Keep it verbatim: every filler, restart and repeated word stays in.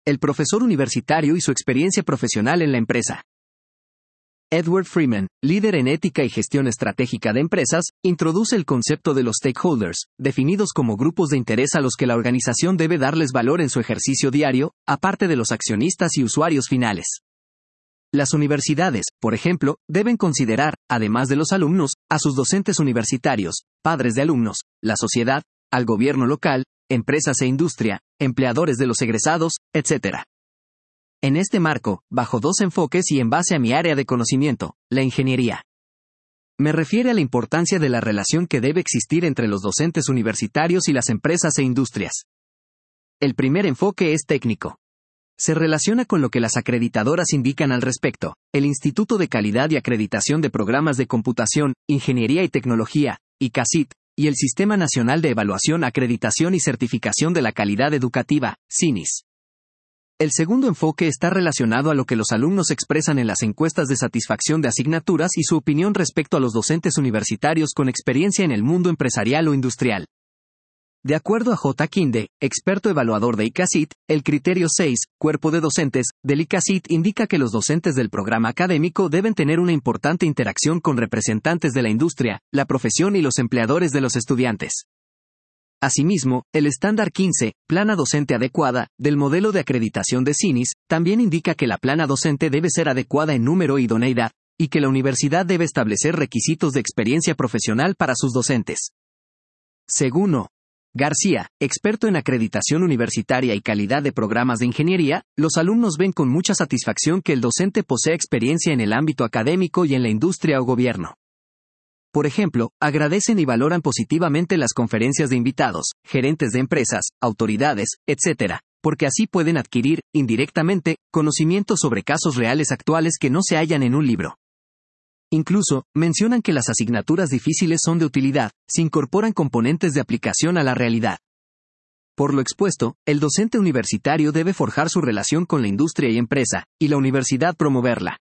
El profesor universitario y su experiencia profesional en la empresa. Edward Freeman, líder en ética y gestión estratégica de empresas, introduce el concepto de los stakeholders, definidos como grupos de interés a los que la organización debe darles valor en su ejercicio diario, aparte de los accionistas y usuarios finales. Las universidades, por ejemplo, deben considerar, además de los alumnos, a sus docentes universitarios, padres de alumnos, la sociedad, al gobierno local, empresas e industria, empleadores de los egresados, etcétera. En este marco, bajo dos enfoques y en base a mi área de conocimiento, la ingeniería. Me refiere a la importancia de la relación que debe existir entre los docentes universitarios y las empresas e industrias. El primer enfoque es técnico. Se relaciona con lo que las acreditadoras indican al respecto. El Instituto de Calidad y Acreditación de Programas de Computación, Ingeniería y Tecnología, I C A S I T, y el Sistema Nacional de Evaluación, Acreditación y Certificación de la Calidad Educativa, S I N I S. El segundo enfoque está relacionado a lo que los alumnos expresan en las encuestas de satisfacción de asignaturas y su opinión respecto a los docentes universitarios con experiencia en el mundo empresarial o industrial. De acuerdo a J. Kinde, experto evaluador de I C A S I T, el criterio seis, cuerpo de docentes, del I C A S I T indica que los docentes del programa académico deben tener una importante interacción con representantes de la industria, la profesión y los empleadores de los estudiantes. Asimismo, el estándar quince, plana docente adecuada, del modelo de acreditación de S I N I S, también indica que la plana docente debe ser adecuada en número e idoneidad, y que la universidad debe establecer requisitos de experiencia profesional para sus docentes. Según O. García, experto en acreditación universitaria y calidad de programas de ingeniería, los alumnos ven con mucha satisfacción que el docente posea experiencia en el ámbito académico y en la industria o gobierno. Por ejemplo, agradecen y valoran positivamente las conferencias de invitados, gerentes de empresas, autoridades, etcétera, porque así pueden adquirir, indirectamente, conocimientos sobre casos reales actuales que no se hallan en un libro. Incluso, mencionan que las asignaturas difíciles son de utilidad, si incorporan componentes de aplicación a la realidad. Por lo expuesto, el docente universitario debe forjar su relación con la industria y empresa, y la universidad promoverla.